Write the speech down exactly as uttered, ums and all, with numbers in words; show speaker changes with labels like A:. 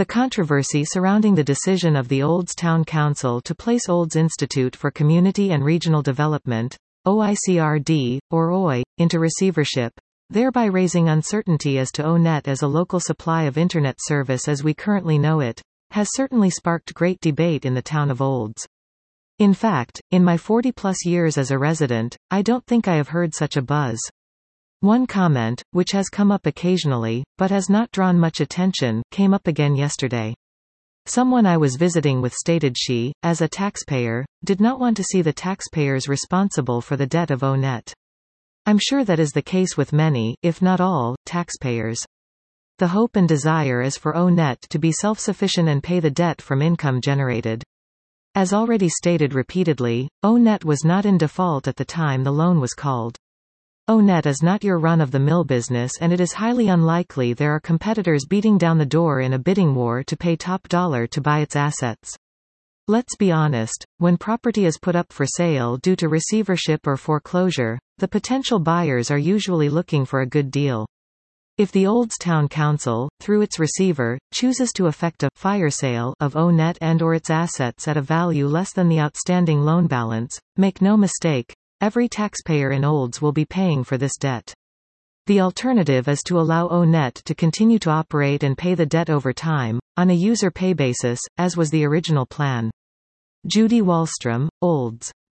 A: The controversy surrounding the decision of the Olds Town Council to place Olds Institute for Community and Regional Development, O I C R D, or O I, into receivership, thereby raising uncertainty as to O net as a local supply of Internet service as we currently know it, has certainly sparked great debate in the town of Olds. In fact, in my forty-plus years as a resident, I don't think I have heard such a buzz. One comment, which has come up occasionally, but has not drawn much attention, came up again yesterday. Someone I was visiting with stated she, as a taxpayer, did not want to see the taxpayers responsible for the debt of O net. I'm sure that is the case with many, if not all, taxpayers. The hope and desire is for O net to be self-sufficient and pay the debt from income generated. As already stated repeatedly, O net was not in default at the time the loan was called. O net is not your run-of-the-mill business, and it is highly unlikely there are competitors beating down the door in a bidding war to pay top dollar to buy its assets. Let's be honest, when property is put up for sale due to receivership or foreclosure, the potential buyers are usually looking for a good deal. If the Olds Town Council, through its receiver, chooses to effect a fire sale of O net and or its assets at a value less than the outstanding loan balance, make no mistake, every taxpayer in Olds will be paying for this debt. The alternative is to allow O net to continue to operate and pay the debt over time, on a user pay basis, as was the original plan. Judy Wallstrom, Olds.